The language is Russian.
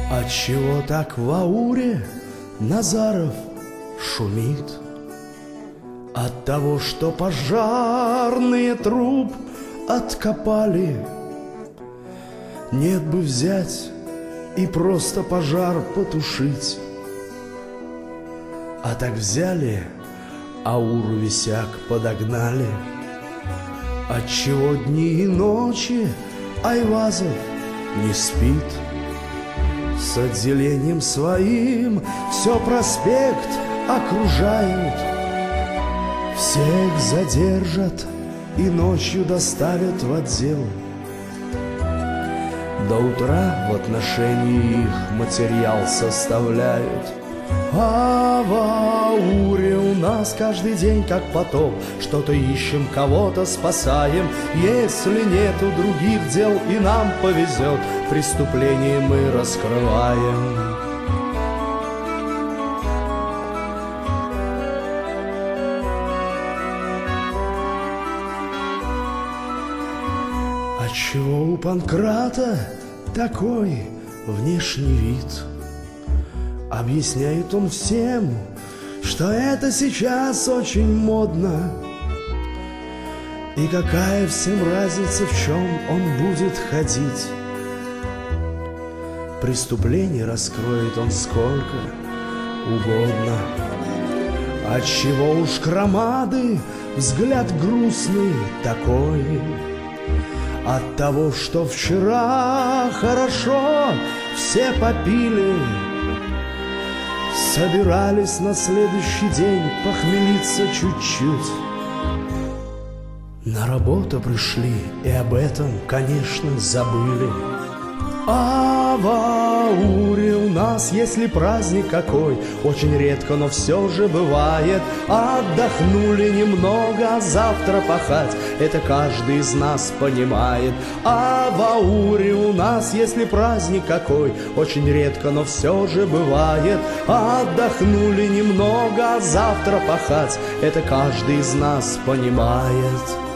Отчего так в ауре Назаров шумит? От того, что пожарные труп откопали. Нет бы взять и просто пожар потушить. А так взяли, ауру висяк подогнали. Отчего дни и ночи Айвазов не спит? С отделением своим все проспект окружают. Всех задержат и ночью доставят в отдел. До утра в отношении их материал составляют. А в ауре у нас каждый день как потоп. Что-то ищем, кого-то спасаем. Если нету других дел и нам повезет, преступление мы раскрываем. Отчего у Панкрата такой внешний вид? Объясняет он всем, что это сейчас очень модно. И какая всем разница, в чем он будет ходить. Преступление раскроет он сколько угодно. Отчего уж громады взгляд грустный такой? От того, что вчера хорошо все попили, собирались на следующий день похмелиться чуть-чуть. На работу пришли и об этом, конечно, забыли. А в ауре у нас, если праздник какой, очень редко, но все же бывает. Отдохнули немного, а завтра пахать, это каждый из нас понимает. А в ауре у нас, если праздник какой, очень редко, но все же бывает. Отдохнули немного, а завтра пахать, это каждый из нас понимает.